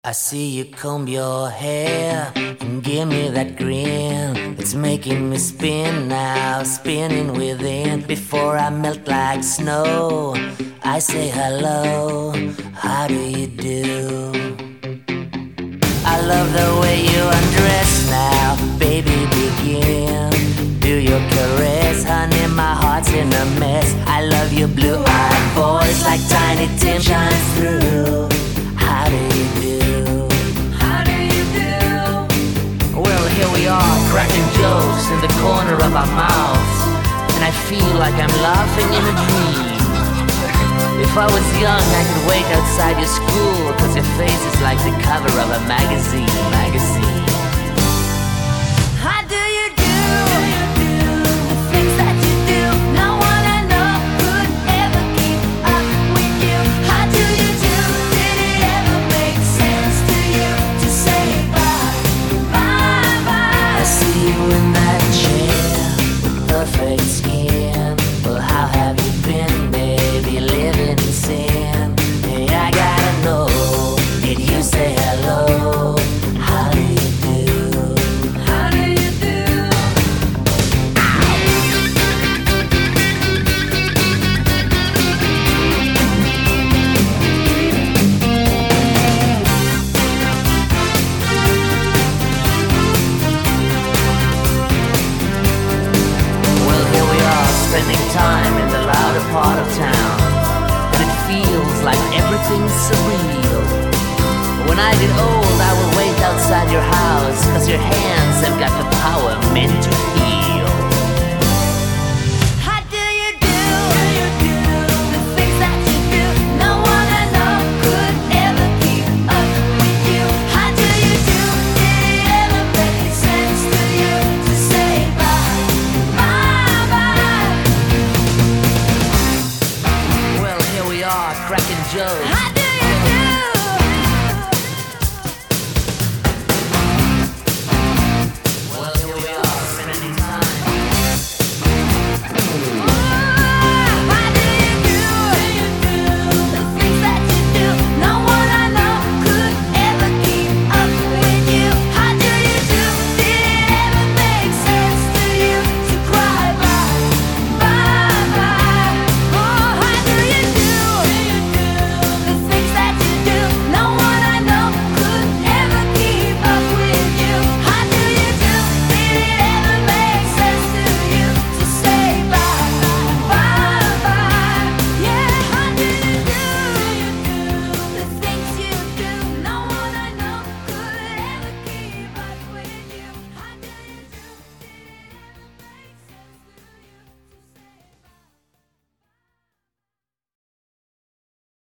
I see you comb your hair and give me that grin. It's making me spin now, spinning within. Before I melt like snow, I say hello, how do you do? I love the way you undress now, baby, begin. Do your caress, honey, my heart's in a mess. I love your blue-eyed voice like Tiny Tim shines through. How do you do? How do you do? Well, here we are, cracking jokes in the corner of our mouths, and I feel like I'm laughing in a dream. If I was young, I could wait outside your school, 'cause your face is like the cover of a magazine. How do you do? The things that you do, no one I know could ever keep up with you. How do you do? Did it ever make sense to you to say bye, bye, bye? I see you in that chair with perfect skin. Well, how have you been, baby, living in sin? Hey, I gotta know, did you say hello? How do you do? How do you do? Well, here we are, spending time in the louder part of town, and it feels like everything's surreal. When I get old, I will wait outside your house, 'cause your hand